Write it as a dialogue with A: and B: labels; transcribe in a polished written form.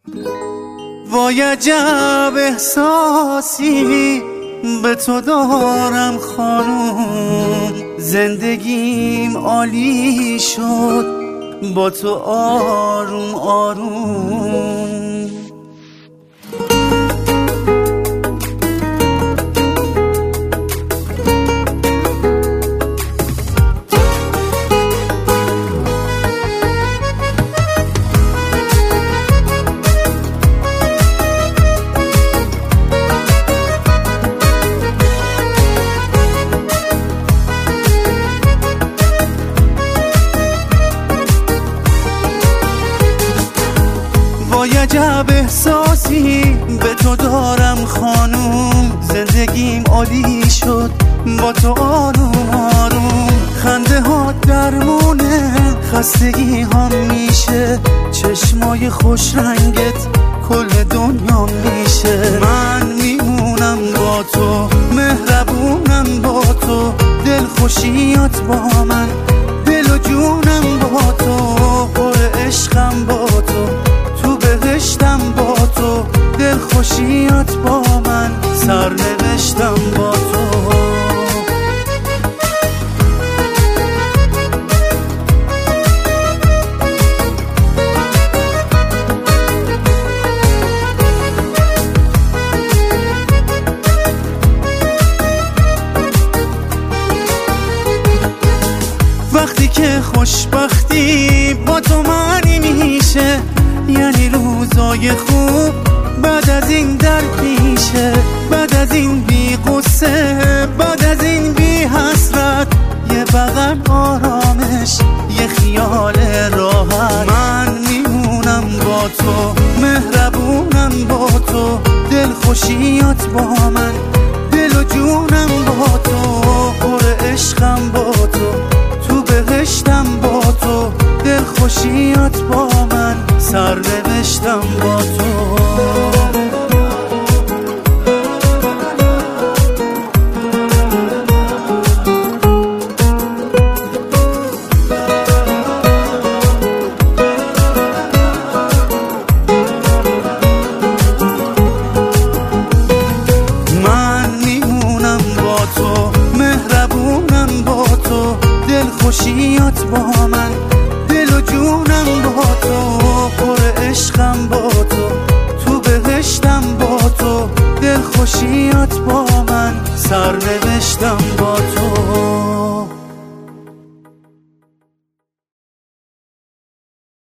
A: وای عجب احساسی به تو دارم خانوم، زندگیم عالی شد با تو آروم آروم. وای عجب احساسی به تو دارم خانوم، زندگیم عالی شد با تو آروم آروم. خنده ها درمونه خستگی ها میشه، چشمای خوش رنگت کل دنیا میشه. من میمونم با تو، مهربونم با تو، دل خوشیات با من، دل و جونم با تو، پر عشقم با تو، تو بهشتم با تو، دل خوشیات با من، سرنوشتم با تو. وقتی که خوشبختی با تو معنی میشه، یعنی روزای خوب بعد از این درد میشه، بعد از این بی قصه، بعد از این بی حسرت، یه بغل آرامش، یه خیال راحت. من میمونم با تو، مهربونم با تو، دل خوشیات با من، دل و جونم با تو، پر عشقم با تو، تو بهشتم با تو، دل خوشیات با من، سرنوشتم با تو.